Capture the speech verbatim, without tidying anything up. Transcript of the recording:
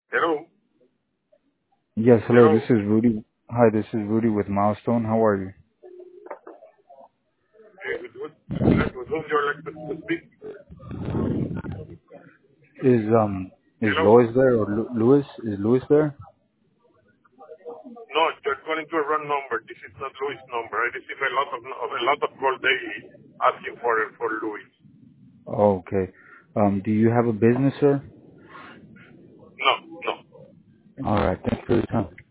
Hello? Yes, hello, this Hello? is Rudy. Hi, this is Rudy with Milestone. How are you? Eh, with, with, with, with whom you're like to, to speak? Is um is Hello? Lois there or Lu- Louis? Is Louis there? No, you're calling to a wrong number. This is not Louis' number. I receive a lot of, of a lot of calls daily asking for for Louis. Oh, okay. Um, do you have a business, sir? No, no. All right. Thanks for your time.